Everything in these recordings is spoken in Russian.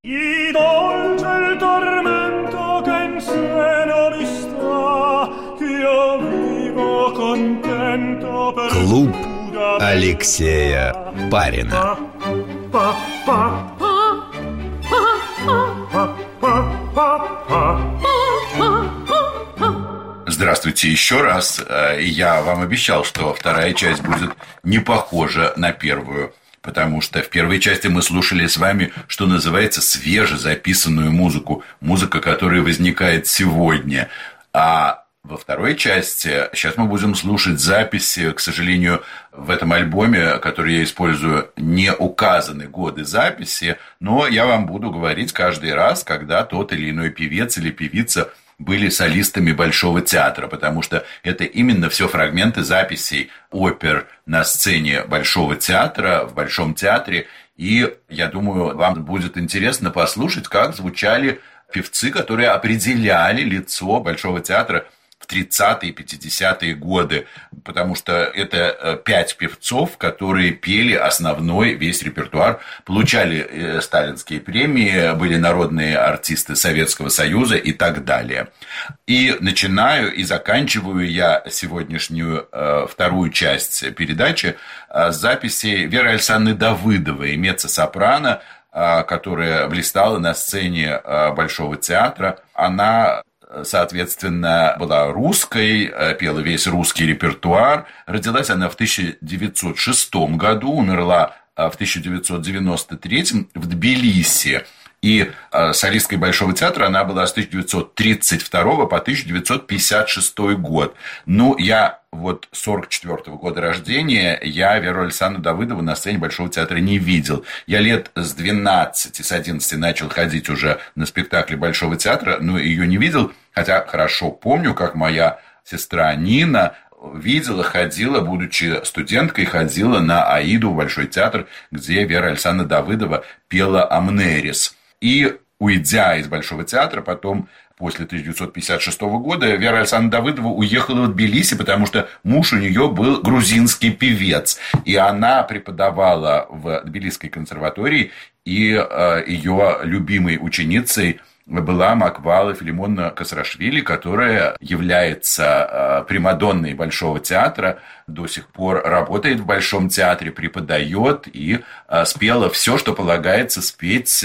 I dolce il tormento che in seno mi sta, io vivo contento per Клуб Алексея Парина. Здравствуйте еще раз. Я вам обещал, что вторая часть будет не похожа на первую, потому что в первой части мы слушали с вами, что называется, свежезаписанную музыку, музыка, которая возникает сегодня. А во второй части сейчас мы будем слушать записи. К сожалению, в этом альбоме, который я использую, не указаны годы записи, но я вам буду говорить каждый раз, когда тот или иной певец или певица были солистами Большого театра, потому что это именно все фрагменты записей опер на сцене Большого театра, в Большом театре. И я думаю, вам будет интересно послушать, как звучали певцы, которые определяли лицо Большого театра в 30-е и 50-е годы, потому что это 5 певцов, которые пели основной весь репертуар, получали сталинские премии, были народные артисты Советского Союза и так далее. И начинаю и заканчиваю я сегодняшнюю вторую часть передачи с записи Веры Александровны Давыдовой, меццо-сопрано, которая блистала на сцене Большого театра. Она, соответственно, была русской, пела весь русский репертуар. Родилась она в 1906 году, умерла в 1993 в Тбилиси. И солисткой Большого театра она была с 1932 по 1956 год. Ну, я вот 1944 года рождения, я Веру Александровну Давыдову на сцене Большого театра не видел. Я лет с 12, с 11 начал ходить уже на спектакли Большого театра, но ее не видел, хотя хорошо помню, как моя сестра Нина видела, ходила, будучи студенткой, ходила на Аиду в Большой театр, где Вера Александровна Давыдова пела «Амнерис». И, уйдя из Большого театра, потом, после 1956 года, Вера Александровна Давыдова уехала в Тбилиси, потому что муж у нее был грузинский певец. И она преподавала в Тбилисской консерватории, и ее любимой ученицей была Маквала Филимоновна Касрашвили, которая является примадонной Большого театра, до сих пор работает в Большом театре, преподает и спела все, что полагается спеть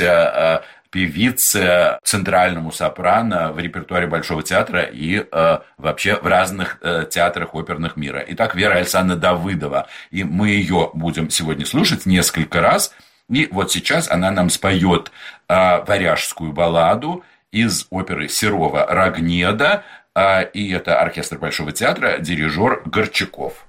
певице центральному сопрано в репертуаре Большого театра и вообще в разных театрах оперных мира. Итак, Вера Александровна Давыдова. И мы ее будем сегодня слушать несколько раз. И вот сейчас она нам споет варяжскую балладу из оперы Серова «Рогнеда», и это оркестр Большого театра, дирижер Горчаков.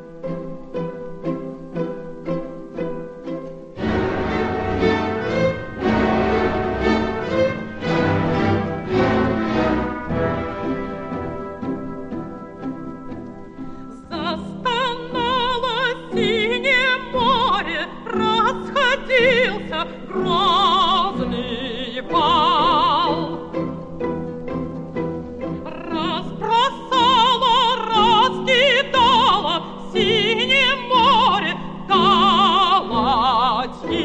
Грозный бал разбросала, раскидала синее море галати.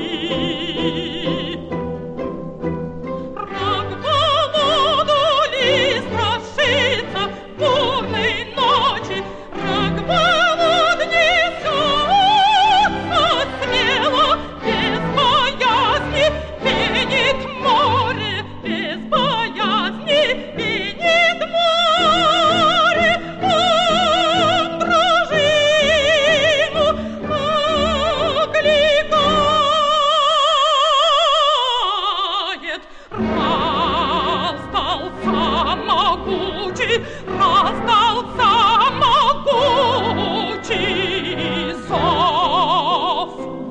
Рогволоду ли страшится бурной ночи, Рогволод несется смело, без боязни пенит море, без боязни пенит море. Он дружину окликает, раздался могучий, раздался могучий зов.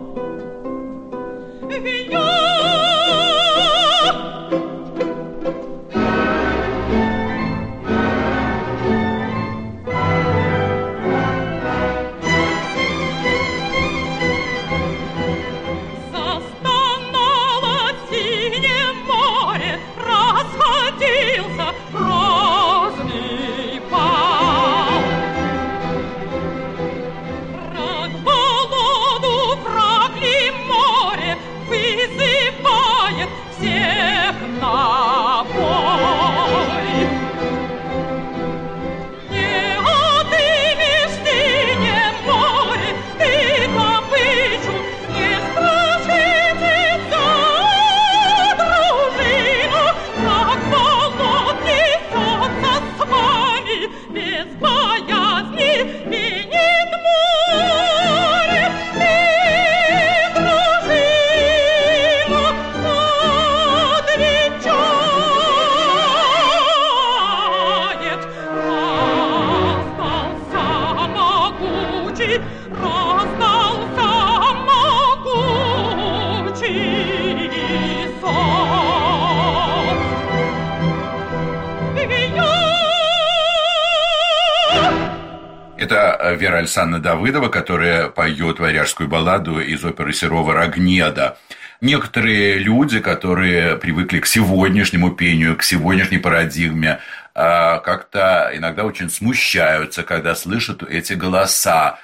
Застонало синее море, расходился грозный Это Вера Александровна Давыдова, которая поет варяжскую балладу из оперы Серова «Рогнеда». Некоторые люди, которые привыкли к сегодняшнему пению, к сегодняшней парадигме, как-то иногда очень смущаются, когда слышат эти голоса.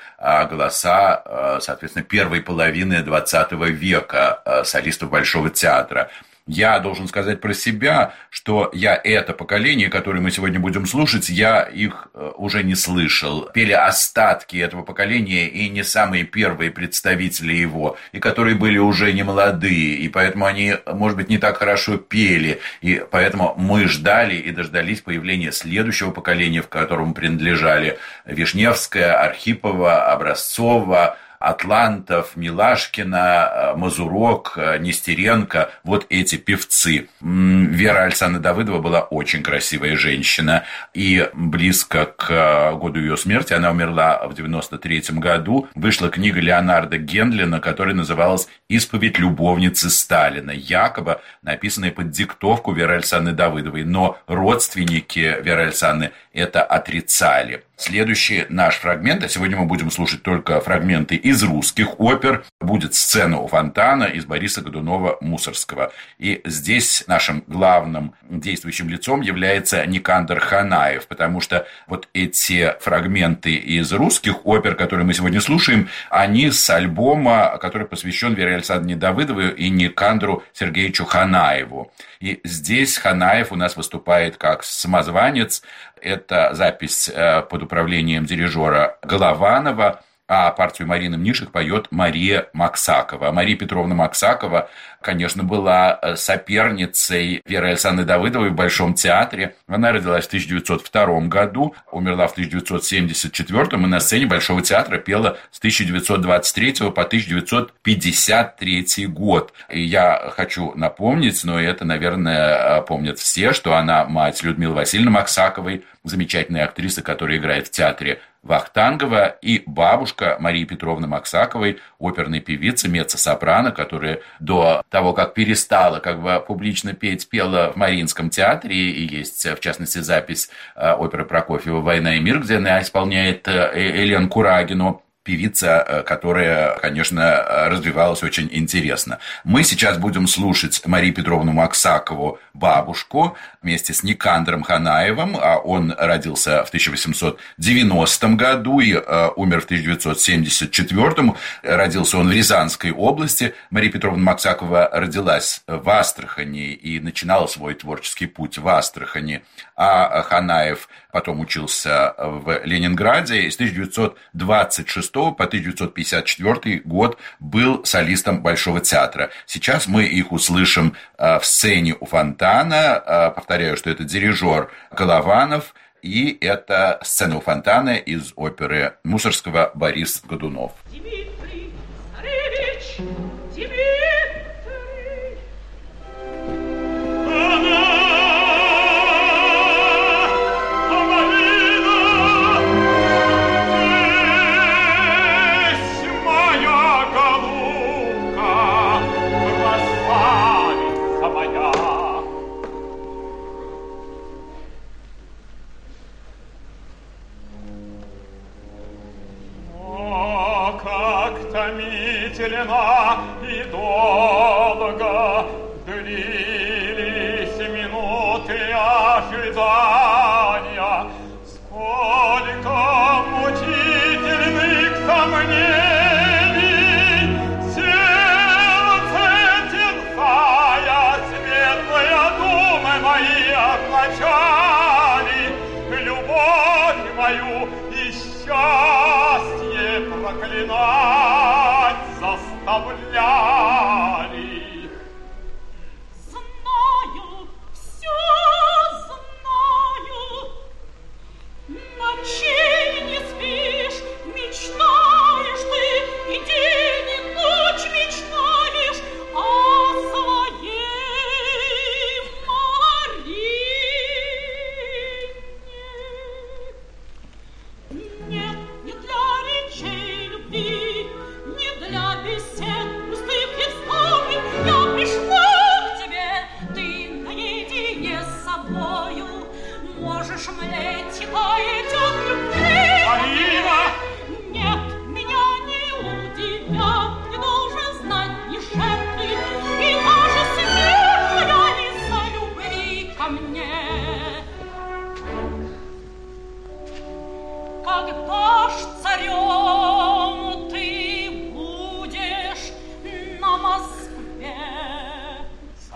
Голоса, соответственно, первой половины XX века солистов Большого театра. Я должен сказать про себя, что это поколение, которое мы сегодня будем слушать, я их уже не слышал. Пели остатки этого поколения и не самые первые представители его, и которые были уже не молодые, и поэтому они, может быть, не так хорошо пели, и поэтому мы ждали и дождались появления следующего поколения, в которому принадлежали Вишневская, Архипова, Образцова, Атлантов, Милашкина, Мазурок, Нестеренко, вот эти певцы. Вера Александровна Давыдова была очень красивая женщина, и близко к году ее смерти, она умерла в 1993 году, вышла книга Леонарда Гендлина, которая называлась «Исповедь любовницы Сталина», якобы написанная под диктовку Веры Александровны Давыдовой, но родственники Веры Александровны это отрицали. Следующий наш фрагмент, а сегодня мы будем слушать только фрагменты из русских опер, будет «Сцена у фонтана» из Бориса Годунова Мусорского. И здесь нашим главным действующим лицом является Никандр Ханаев, потому что вот эти фрагменты из русских опер, которые мы сегодня слушаем, они с альбома, который посвящен Вере Александровне Давыдовой и Никандру Сергеевичу Ханаеву. И здесь Ханаев у нас выступает как самозванец. Это запись под управлением дирижера Голованова, а партию Марины Мнишек поет Мария Максакова. Мария Петровна Максакова, конечно, была соперницей Веры Александровны Давыдовой в Большом театре. Она родилась в 1902 году, умерла в 1974, и на сцене Большого театра пела с 1923 по 1953 год. И я хочу напомнить, но это, наверное, помнят все, что она мать Людмилы Васильевны Максаковой, замечательной актрисы, которая играет в театре Вахтангова, и бабушка Марии Петровны Максаковой, оперной певицы, меццо-сопрано, которая до того, как перестала публично петь, пела в Мариинском театре, и есть, в частности, запись оперы Прокофьева «Война и мир», где она исполняет Елену Курагину. Певица, которая, конечно, развивалась очень интересно. Мы сейчас будем слушать Марию Петровну Максакову, бабушку, вместе с Никандром Ханаевым. Он родился в 1890 году и умер в 1974. Родился он в Рязанской области. Мария Петровна Максакова родилась в Астрахани и начинала свой творческий путь в Астрахани. А Ханаев потом учился в Ленинграде и с 1926 по 1954 год был солистом Большого театра. Сейчас мы их услышим в «Сцене у фонтана». Повторяю, что это дирижер Голованов, и это «Сцена у фонтана» из оперы Мусорского «Борис Годунов». Дмитрий Царевич, Дмитрий. Томительно и долго длились минуты ожидания, сколько мучительных сомнений, сердце терзая, светлые думы мои омрачали, любовь мою и счастье проклинать заставляли. Знаю, все знаю, ночей не спишь, мечтаешь ты, и день, и ночь мечтаешь о своей Марине. Нет, не для речей любви, не для бесед пустых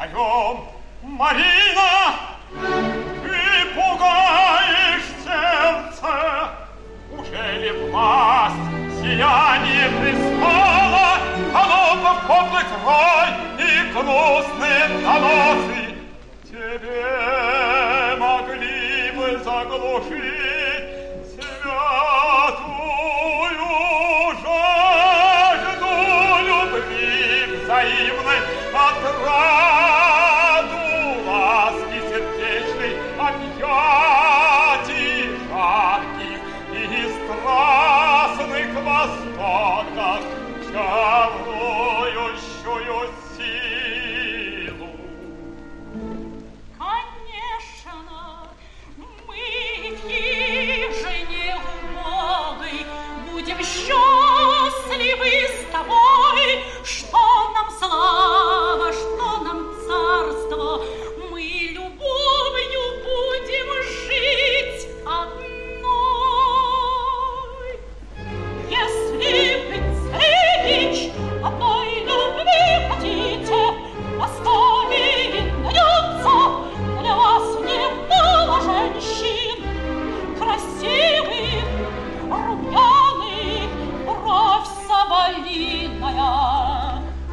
царем. Марина, ты пугаешь сердце. Ужели власть, сияние престола, холопов подлый край и гнусные доносы тебе могли бы заглушить святую жажду любви взаимной, отраду ласки сердечной, объятий жарких и страстных восторгах, чарующую силу. Конечно, мы в хижине убогой будем счастливы с тобой. Что нам слава, что нам царство, мы любовью будем жить одной. Если вы, царевич, одной любви хотите, Москве найдется для вас немало женщин, красивых, румяных, бровь соболиная.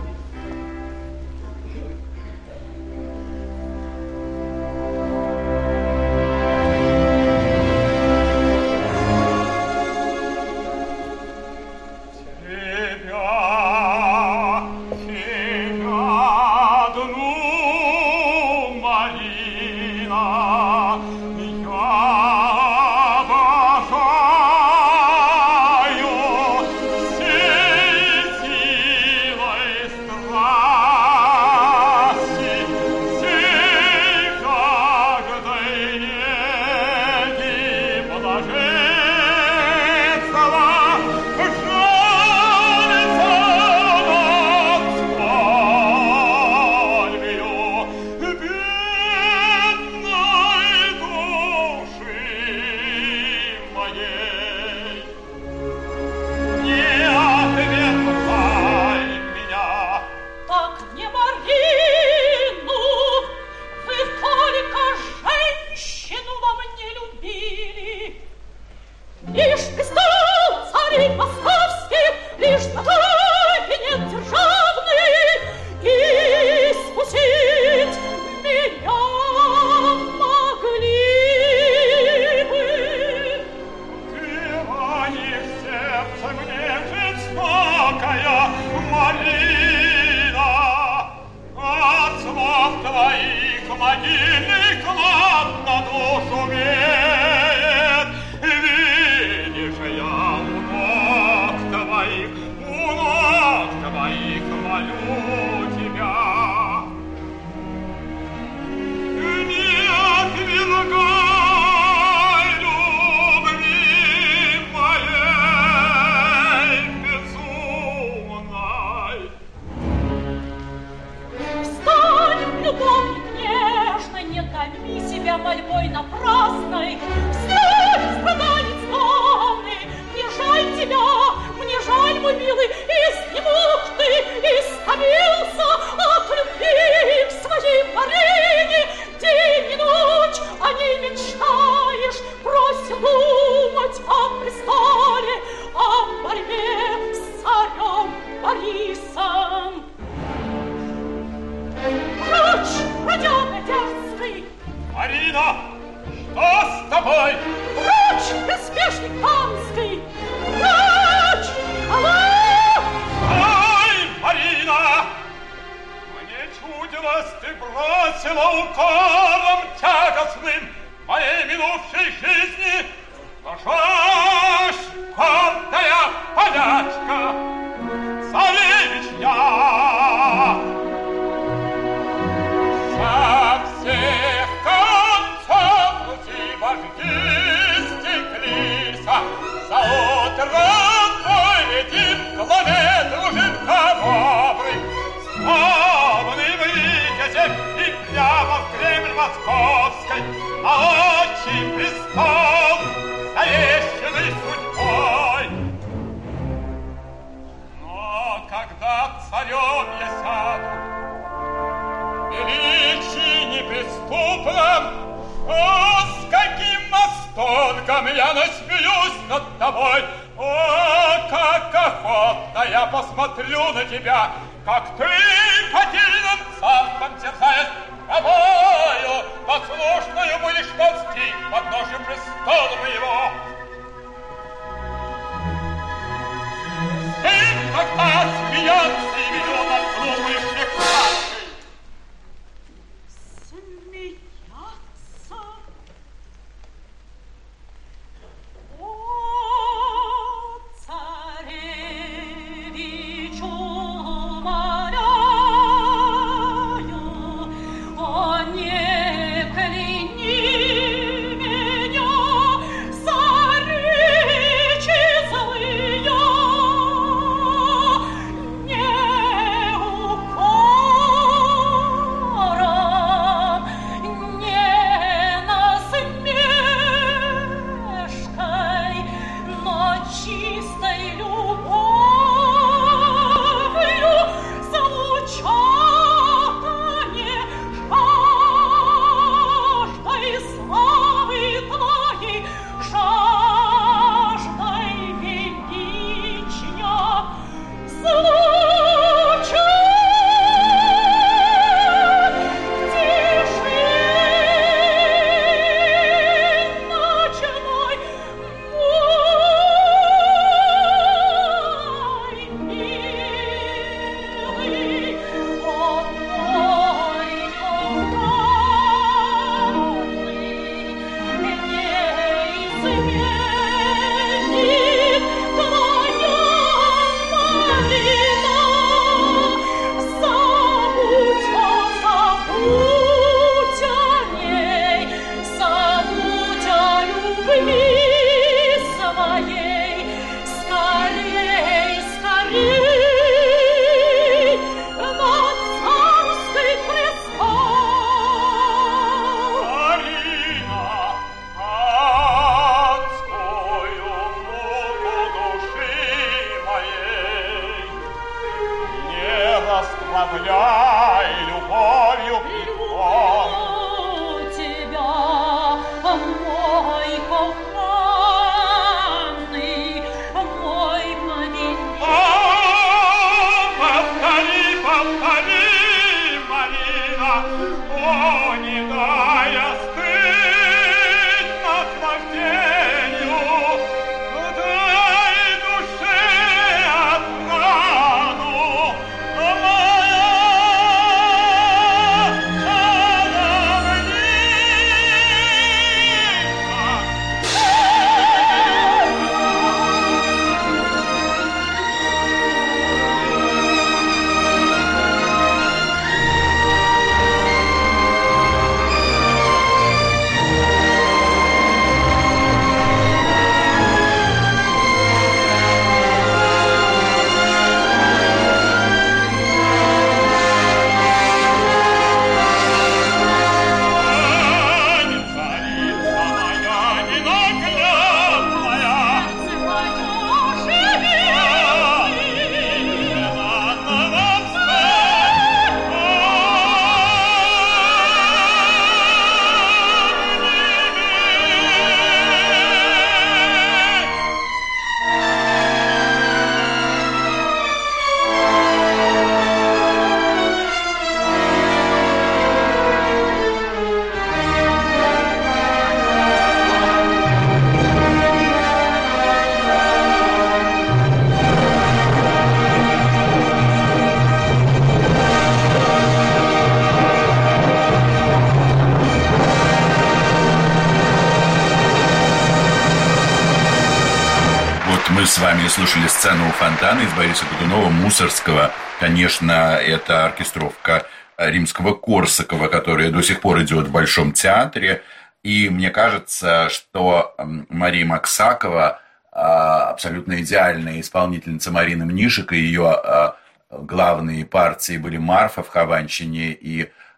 Лишь пистол царей московских, лишь кабинет державный, искусить меня могли бы. Ты ранишь сердце мне жестокая, Марина, от слов твоих могильный клад на душу веет. Видишь, я у ног твоих молю тебя. Не отвергай любви моей безумной. Встань, любовник нежный, не томи себя мольбой напрасной. Встань, страдалец славный, мне жаль тебя, мне жаль, мой милый, изнемог ты, истомился от любви к своей Марине. День и ночь о ней мечтаешь, брось думать о престоле, о борьбе с царем Борисом. Прочь, бродяга дерзкий! Марина, что с тобой? Прочь, беспешник панский! Прочь, холоп! Ай, Марина! Мне чудилось, ты бросила укором тягостным моей минувшей жизни. Ложась, гордая полячка, царевич я! Со всех концов пути вожди стеклись, за утром твой летит к луне дружит добрый, славный вытязек и прямо в Кремль московской, на отчий престол, завещанный судьбой. Но когда царем я сяду, куполом. О, с каким восторгом я насмеюсь над тобой! О, как охотно я посмотрю на тебя, как ты потерянным царством терзаясь тобою, послушную будешь ползти под ножью престола моего. Ты тогда смеяться и ведет над глупой шляхташей. Мы с вами слушали сцену у фонтана из Бориса Годунова, Мусоргского. Конечно, это оркестровка Римского-Корсакова, которая до сих пор идет в Большом театре. И мне кажется, что Мария Максакова, абсолютно идеальная исполнительница Марины Мнишек, и ее главные партии были «Марфа» в Хованщине и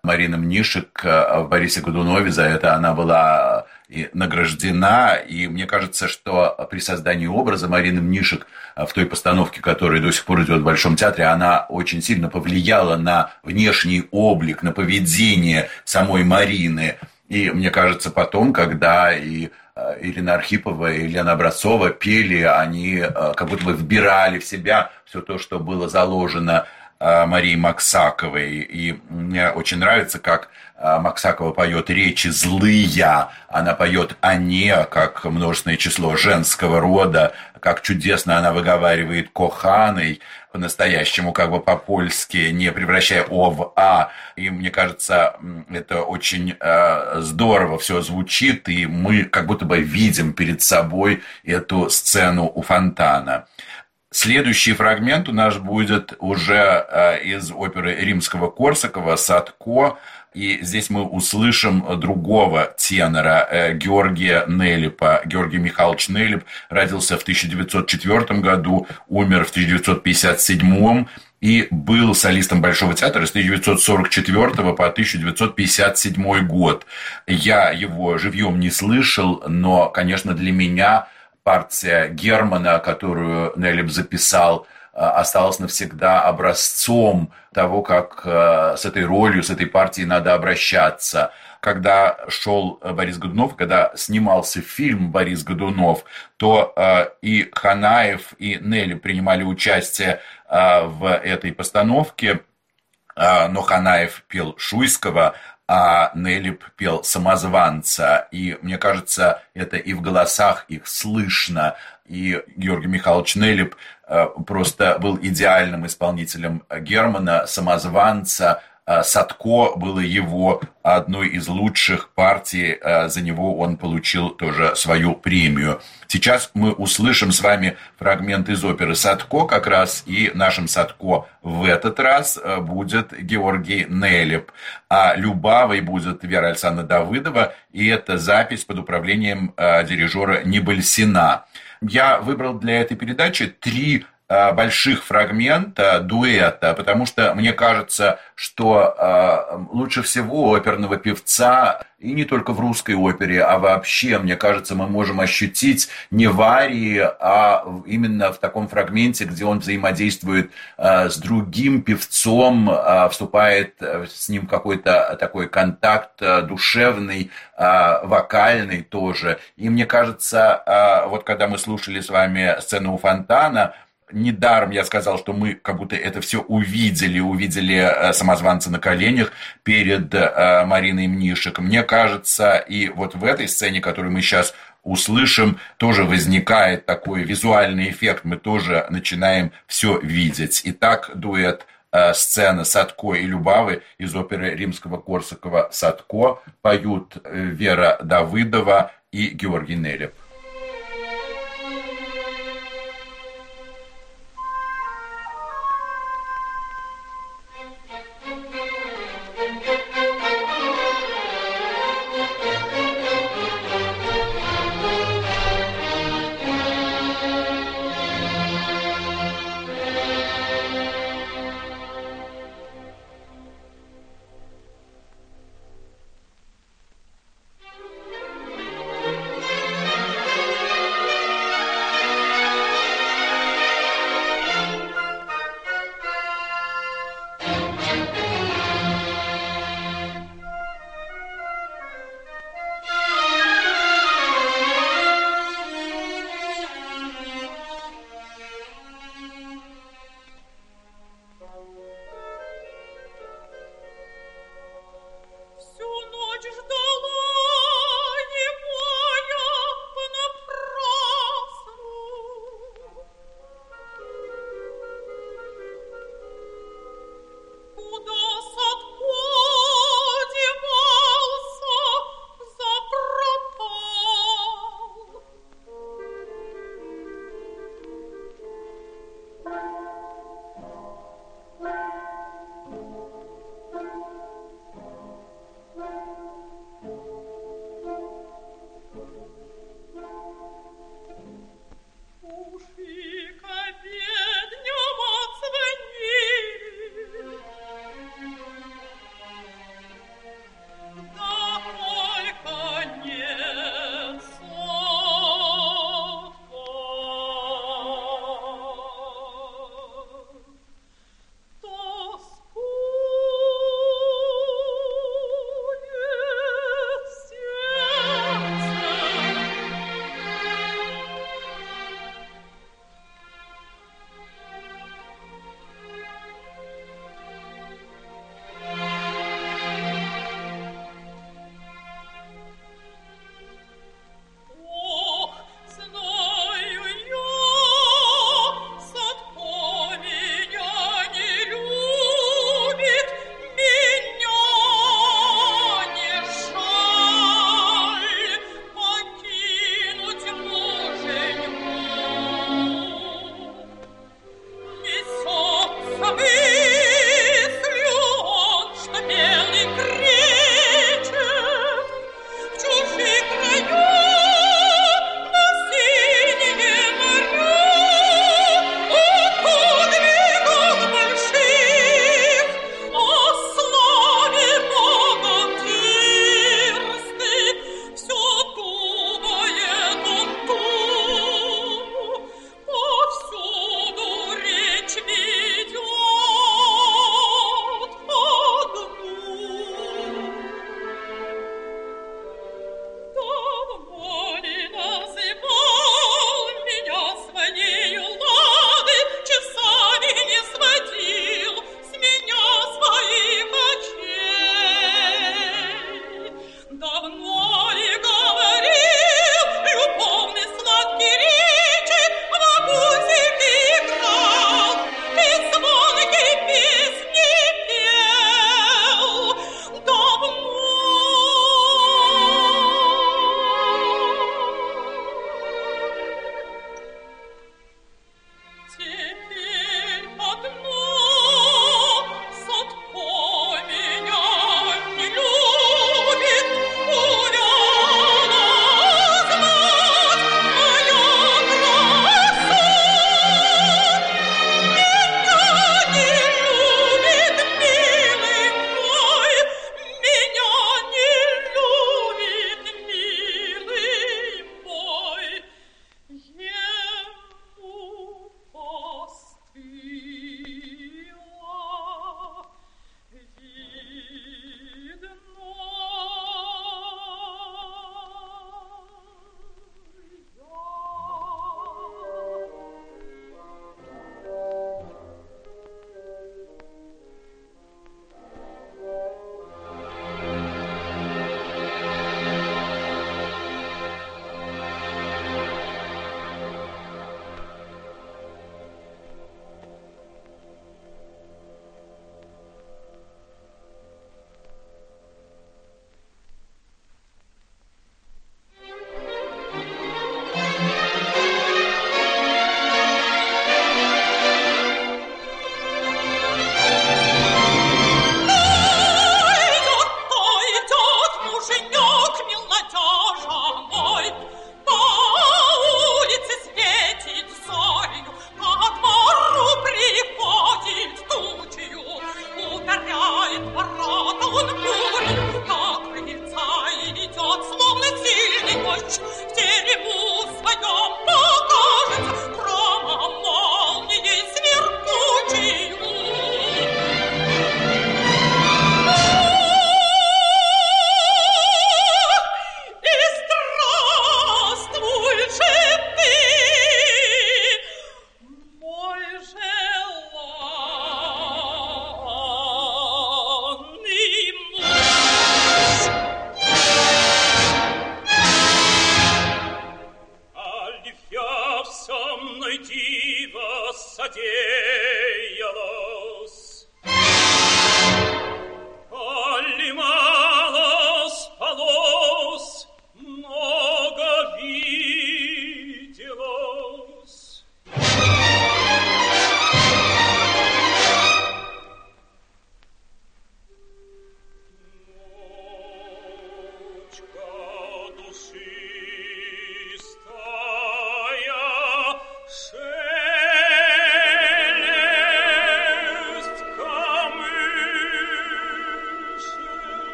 Марина Мнишек в «Борисе Годунове». За это она была и награждена. И мне кажется, что при создании образа Марины Мнишек в той постановке, которая до сих пор идет в Большом театре, она очень сильно повлияла на внешний облик, на поведение самой Марины. И мне кажется, потом, когда и Ирина Архипова и Лена Образцова пели, они как будто бы вбирали в себя все то, что было заложено Марии Максаковой. И мне очень нравится, как Максакова поет речи злые, она поет «они», как множественное число женского рода, как чудесно она выговаривает «коханой», по-настоящему, как бы по-польски, не превращая «о» в «а». И мне кажется, это очень здорово все звучит, и мы как будто бы видим перед собой эту сцену у фонтана. Следующий фрагмент у нас будет уже из оперы Римского-Корсакова «Садко». И здесь мы услышим другого тенора, Георгия Нелипа. Георгий Михайлович Нелип родился в 1904 году, умер в 1957 и был солистом Большого театра с 1944 по 1957 год. Я его живьем не слышал, но, конечно, для меня партия Германа, которую Нелип записал, осталась навсегда образцом того, как с этой ролью, с этой партией надо обращаться. Когда шел Борис Годунов, когда снимался фильм «Борис Годунов», то и Ханаев, и Нелип принимали участие в этой постановке, но Ханаев пел Шуйского, а Нелип пел самозванца. И мне кажется, это и в голосах их слышно. И Георгий Михайлович Нелип просто был идеальным исполнителем Германа, самозванца. Садко было его одной из лучших партий, за него он получил тоже свою премию. Сейчас мы услышим с вами фрагмент из оперы «Садко» как раз, и нашим Садко в этот раз будет Георгий Нелип, а Любавой будет Вера Александровна Давыдова, и это запись под управлением дирижера Небольсина. Я выбрал для этой передачи 3 больших фрагмента дуэта, потому что мне кажется, что лучше всего оперного певца, и не только в русской опере, а вообще, мне кажется, мы можем ощутить не в арии, а именно в таком фрагменте, где он взаимодействует с другим певцом, вступает с ним в какой-то такой контакт душевный, вокальный тоже. И мне кажется, вот когда мы слушали с вами сцену у фонтана, недаром я сказал, что мы как будто это все увидели самозванца на коленях перед Мариной Мнишек. Мне кажется, и вот в этой сцене, которую мы сейчас услышим, тоже возникает такой визуальный эффект, мы тоже начинаем все видеть. Итак, дуэт сцена Садко и Любавы из оперы Римского-Корсакова «Садко» поют Вера Давыдова и Георгий Нелип.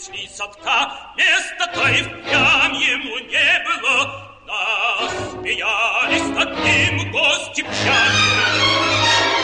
пришли Садка, места-то и впрямь ему не было. Насмеялись над ним гости пьяные.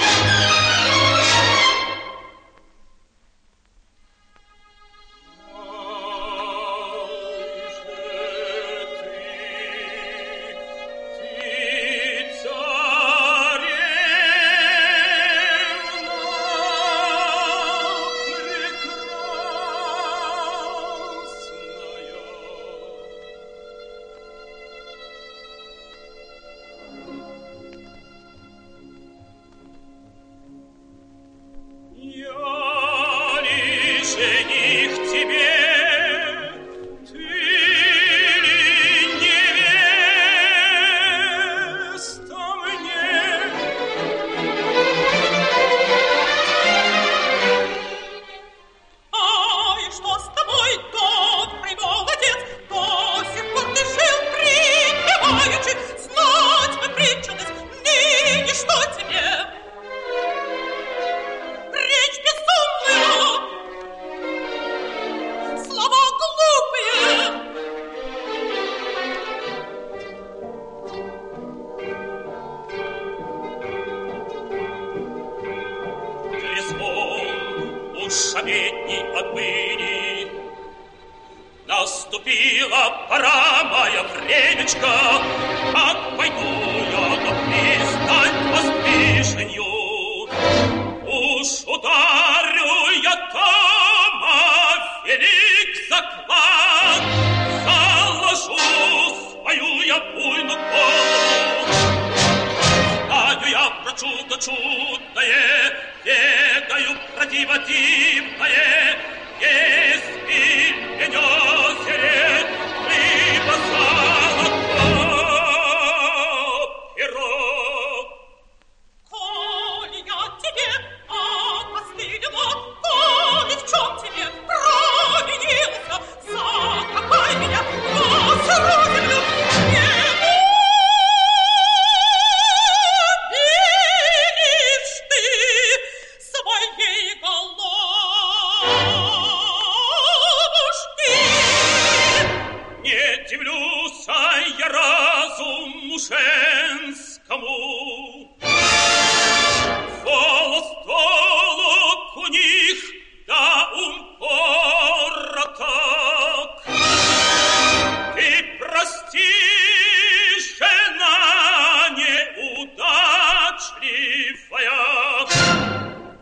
Наступила пора моя времечко, как пойду я на пристань воздвиженью. Уж ударю я там, велик заклад, заложу свою я буйную голову. Знаю я про чудо чудное, ведаю про диво дивное, есть меня серед рыба золота пирог. Коли я тебе опостылила, коли в чем тебе провинился, закопай меня в сырую землю. Женскому волос толок у них, да ум короток. Ты прости, жена неудачливая.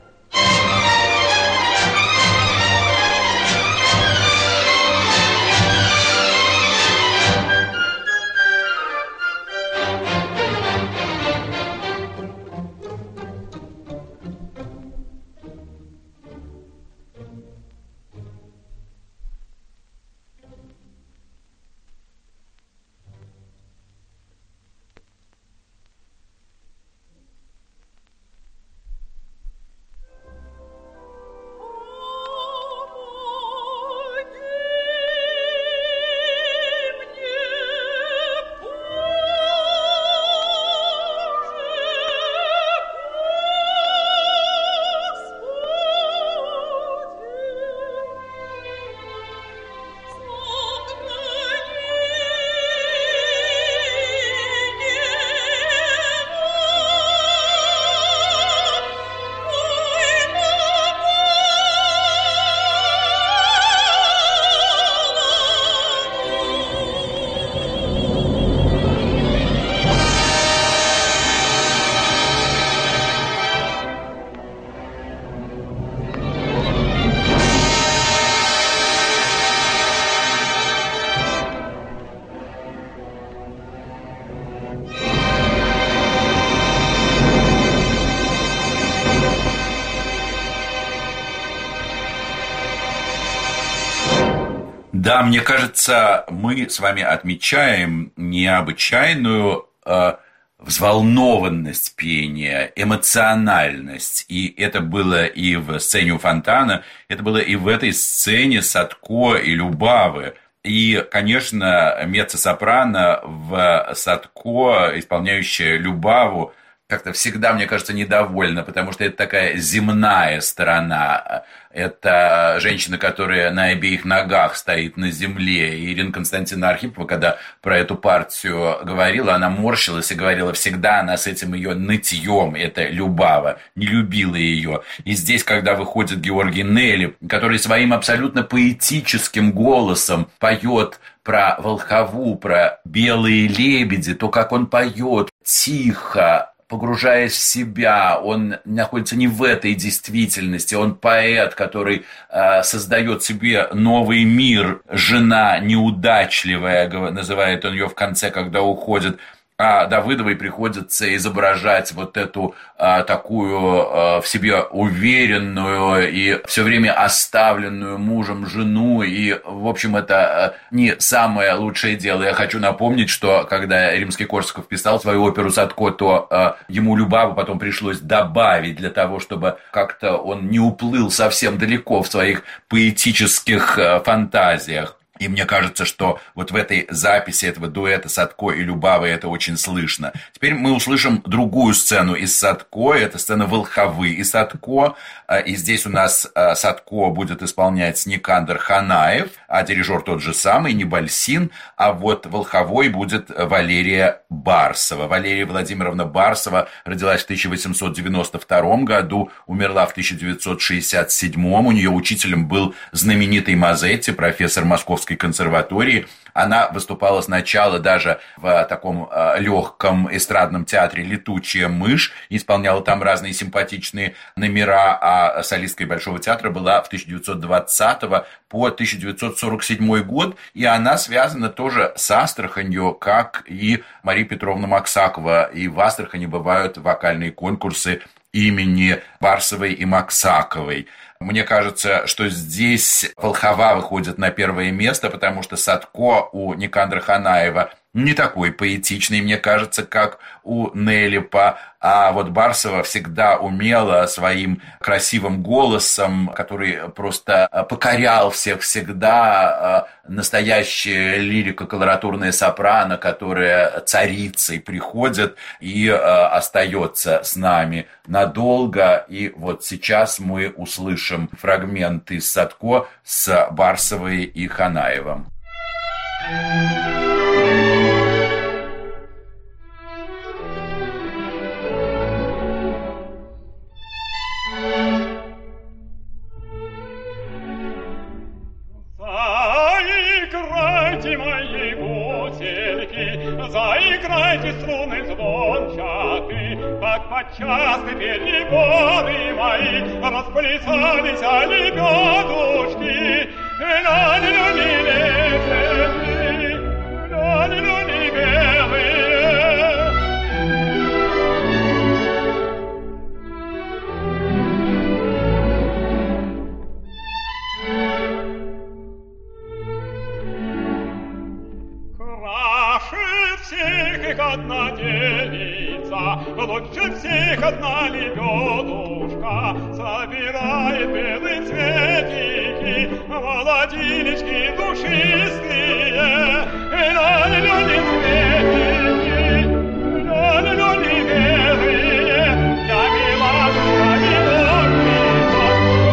Да, мне кажется, мы с вами отмечаем необычайную взволнованность пения, эмоциональность. И это было и в сцене у фонтана, это было и в этой сцене Садко и Любавы. И, конечно, меццо-сопрано в Садко, исполняющая Любаву, как-то всегда, мне кажется, недовольна, потому что это такая земная сторона. Это женщина, которая на обеих ногах стоит на земле. И Ирина Константиновна Архипова, когда про эту партию говорила, она морщилась и говорила, всегда она с этим ее нытьем, это Любава, не любила ее. И здесь, когда выходит Георгий Нелли, который своим абсолютно поэтическим голосом поет про волхову, про белые лебеди, то, как он поет тихо, погружаясь в себя, он находится не в этой действительности, он поэт, который создает себе новый мир. Жена неудачливая, называет он ее в конце, когда уходит. А Давыдовой приходится изображать вот эту такую в себе уверенную и все время оставленную мужем жену. И, в общем, это не самое лучшее дело. Я хочу напомнить, что когда Римский-Корсаков писал свою оперу «Садко», то ему Любаву потом пришлось добавить для того, чтобы как-то он не уплыл совсем далеко в своих поэтических фантазиях. И мне кажется, что вот в этой записи этого дуэта Садко и Любавы это очень слышно. Теперь мы услышим другую сцену из Садко. Это сцена волховы и Садко. И здесь у нас Садко будет исполнять Никандр Ханаев, а дирижер тот же самый, Небольсин. А вот волховой будет Валерия Барсова. Валерия Владимировна Барсова родилась в 1892 году, умерла в 1967. У нее учителем был знаменитый Мазетти, профессор Московской консерватории. Она выступала сначала даже в таком легком эстрадном театре «Летучая мышь», исполняла там разные симпатичные номера, а солисткой Большого театра была в 1920 по 1947 год, и она связана тоже с Астраханью, как и Мария Петровна Максакова. И в Астрахани бывают вокальные конкурсы имени Барсовой и Максаковой. Мне кажется, что здесь волхова выходит на первое место, потому что Садко у Никандра Ханаева не такой поэтичный, мне кажется, как у Неллипа, а вот Барсова всегда умела своим красивым голосом, который просто покорял всех всегда, настоящая лирико-колоратурная сопрано, которая царицей приходит и остается с нами надолго. И вот сейчас мы услышим фрагмент из Садко с Барсовой и Ханаевым. Заиграйте, мои гусельки, заиграйте струны звончаты, как подчас перебоды мои расплясались лебедушки. Ля-ля-ля-ля-ля-ля, ля-ля-ля-ля-ля-ля. Всех одна девица, лучше всех одна лебедушка, собирает белые цветики, молодилечки душистые, ля-ля-ля-ля цветики, ля-ля-ля-ля белые, я милашка, милашка,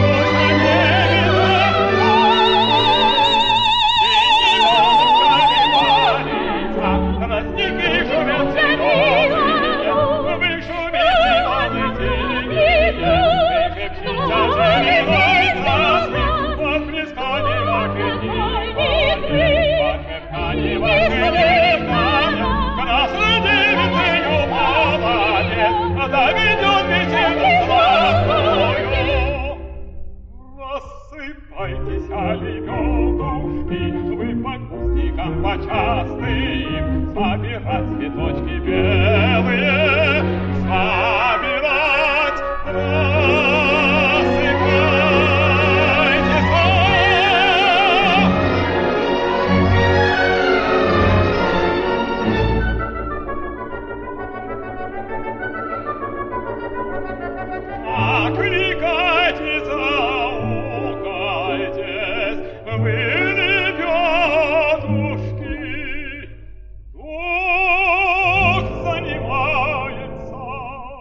рассыпайтесь, лебедушки, вы по кустикам почастым, собирать цветочки белые, собирать, рассыпайтесь. Окликайтесь, аукайтесь, вы лебедушки, дух занимается.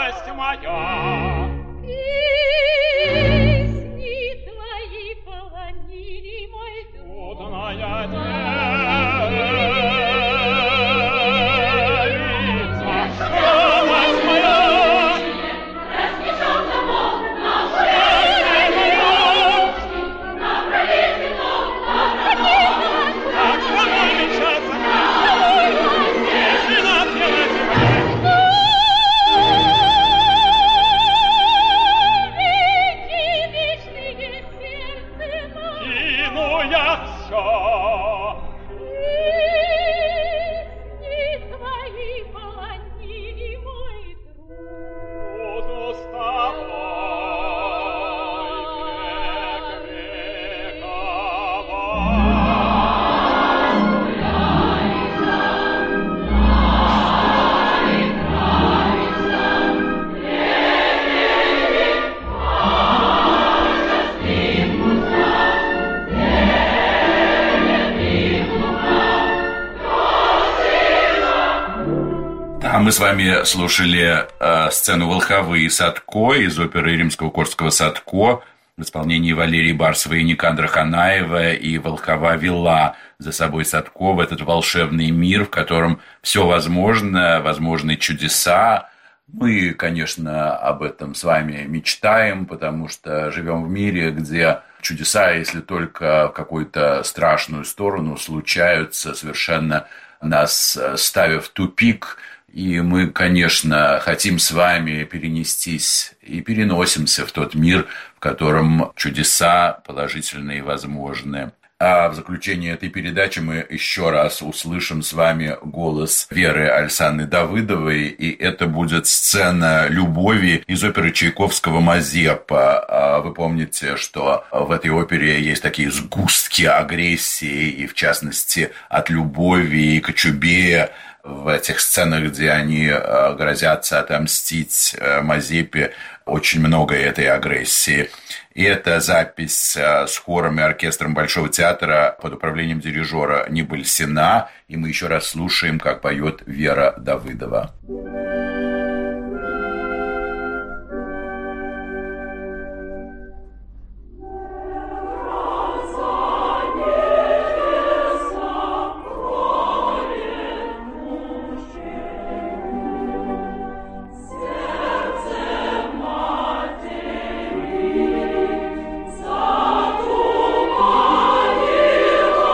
милость моя. Песни твои полонили мой дух. Чудная девица, радость моя. Разнесется Бог наш, направит вино, Как страна мечется мне, если напела земля. веки вечные сердце мое. Кину я все. Песни твои полонили мой друг. Буду с тобой век А мы с вами слушали сцену «Волховы» и Садко из оперы Римского-Корского «Садко» в исполнении Валерии Барсовой и Никандра Ханаева, и «Волхова» вела за собой Садко в этот волшебный мир, в котором все возможно, возможны чудеса. Мы, конечно, об этом с вами мечтаем, потому что живем в мире, где чудеса, если только в какую-то страшную сторону, случаются, совершенно нас ставя в тупик. И мы, конечно, хотим с вами перенестись и переносимся в тот мир, в котором чудеса положительные возможны. А в заключение этой передачи мы еще раз услышим с вами голос Веры Александры Давыдовой, и это будет сцена любови из оперы Чайковского «Мазепа». Вы помните, что в этой опере есть такие сгустки агрессии, и в частности от Любови и Кочубея, в этих сценах, где они грозятся отомстить Мазепе, очень много этой агрессии. И это запись с хором и оркестром Большого театра под управлением дирижера Небольсина. И мы еще раз слушаем, как поет Вера Давыдова.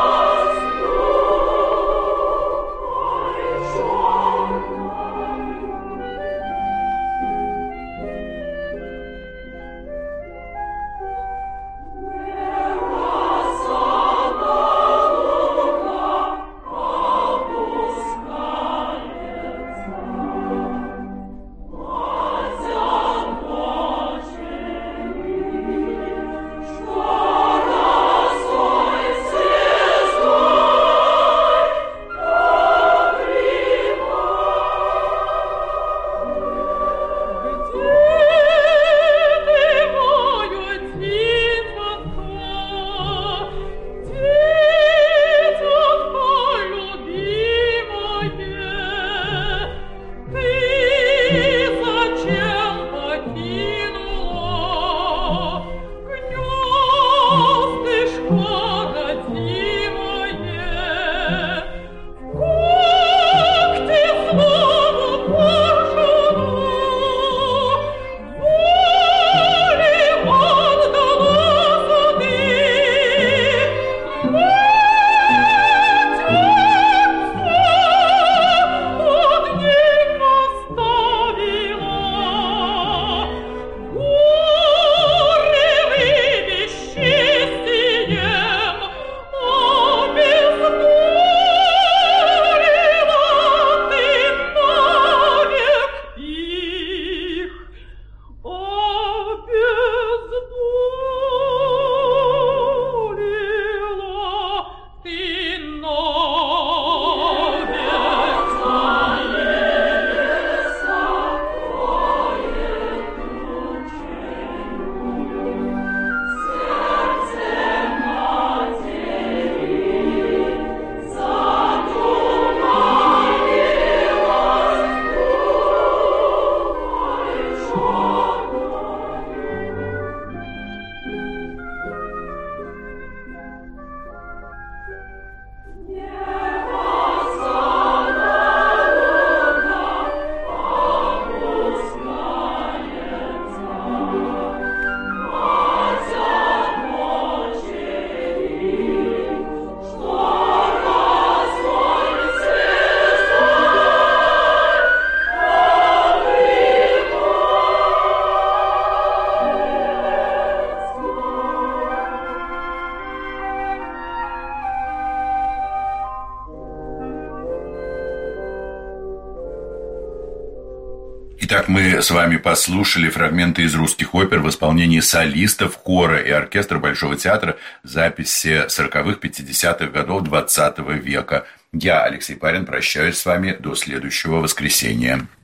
Thank you. Итак, мы с вами послушали фрагменты из русских опер в исполнении солистов, хора и оркестра Большого театра, записи 40-х, 50-х годов 20 века. Я, Алексей Парин, прощаюсь с вами до следующего воскресенья.